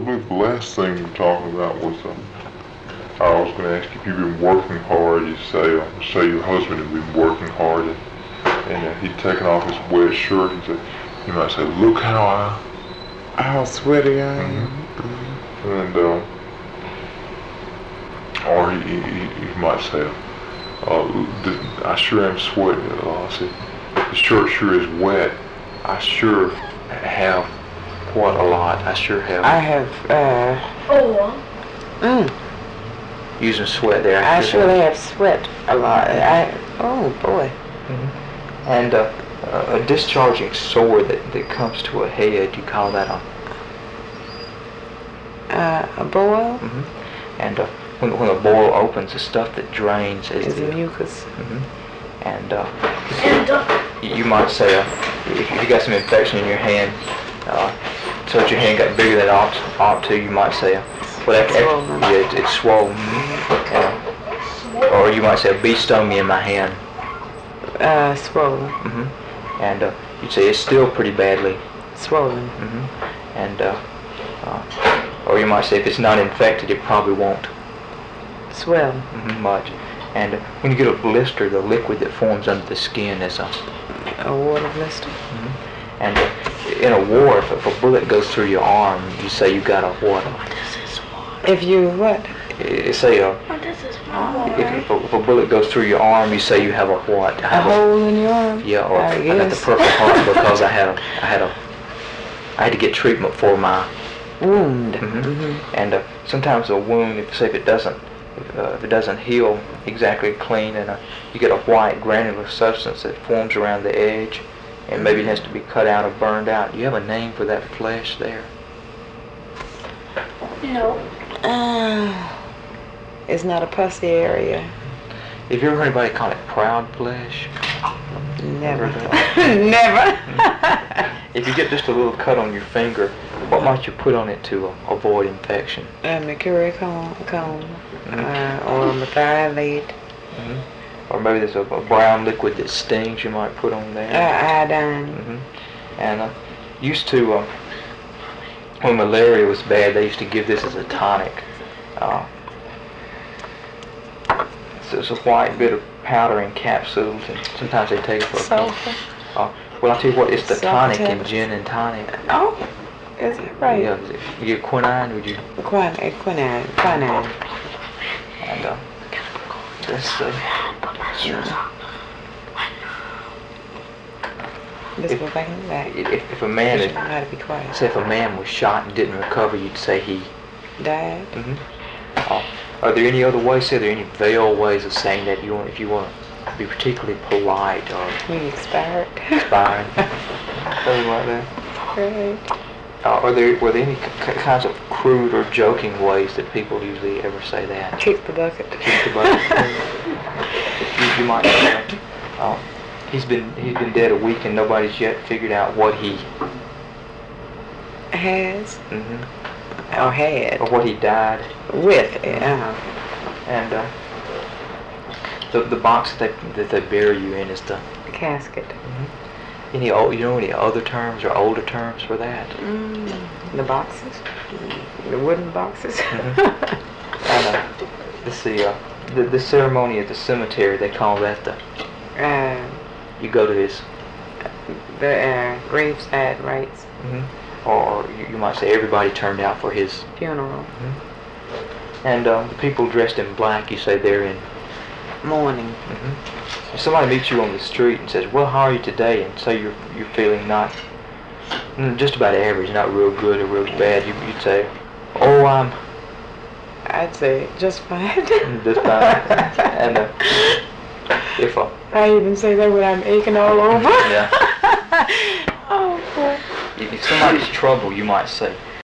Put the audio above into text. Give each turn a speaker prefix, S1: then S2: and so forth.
S1: believe the last thing we were talking about was, I was going to ask if you've been working hard. You say your husband had been working hard, and he'd taken off his wet shirt. You might say, look
S2: how sweaty I am.
S1: And, or he might say, I sure am sweating. See, the shirt sure is wet. I sure have what a lot. I sure have.
S2: I have,
S3: Using sweat there.
S2: I surely have sweat a lot. Oh boy.
S3: And a discharging sore that comes to a head, you call that
S2: a boil?
S3: And when a boil opens, the stuff that drains is
S2: the mucus.
S3: And you might say, if you got some infection in your hand, so that your hand got bigger than it ought to, you might say, it's swollen. Or you might say, a bee stung me in my hand.
S2: Swollen.
S3: And you'd say, it's still pretty badly
S2: swollen.
S3: And or you might say, if it's not infected, it probably won't
S2: swell
S3: much. And when you get a blister, the liquid that forms under the skin is
S2: a water blister.
S3: And in a war, if a bullet goes through your arm, you say you got a what?
S2: If you what?
S3: Say if a bullet goes through your arm, you say you have a what?
S2: A hole in your arm?
S3: Yeah, or I got the Purple Heart because I had to get treatment for my
S2: wound.
S3: And sometimes a wound, if it doesn't heal exactly clean, and you get a white granular substance that forms around the edge, and maybe it has to be cut out or burned out. Do you have a name for that flesh there?
S4: No.
S2: It's not a pussy area.
S3: Have you ever heard anybody call it proud flesh?
S2: Never. Never.
S3: If you get just a little cut on your finger, what might you put on it to avoid infection?
S2: Mercury cone, or methylate.
S3: Or maybe there's a brown liquid that stings you might put on there.
S2: Iodine.
S3: And used to, when malaria was bad, they used to give this as a tonic. So it's a white bit of powder in capsules, and sometimes they take it for a well, I'll tell you what, it's the tonic in gin and tonic.
S2: Oh, is it right?
S3: Yeah, you get quinine, would you?
S2: Quinine.
S3: And let's
S2: Let's go back in the back.
S3: If a man say if a man was shot and didn't recover, you'd say he
S2: died.
S3: Are there any other ways? Are there any veiled ways of saying that if you want to be particularly polite or
S2: expired?
S3: Something like that.
S2: Right.
S3: Were there any kinds of crude or joking ways that people usually ever say that?
S2: Kick the bucket.
S3: Kick the bucket. you might say, he's been dead a week and nobody's yet figured out what he
S2: has. Or had.
S3: Or what he died
S2: with.
S3: And the box that they bury you in is the
S2: casket.
S3: You know any other terms or older terms for that?
S2: The boxes, the wooden boxes.
S3: Let's see. The ceremony at the cemetery, they call that you go to his
S2: the graveside rites.
S3: Or you might say everybody turned out for his
S2: funeral.
S3: And the people dressed in black, you say they're in
S2: mourning.
S3: If somebody meets you on the street and says, well, how are you today? And say you're feeling not just about average, not real good or real bad, you'd say, oh,
S2: I'd say just fine.
S3: Just fine. And if
S2: I even say that when I'm aching all over.
S3: Yeah.
S2: Oh boy.
S3: If somebody's trouble, you might say,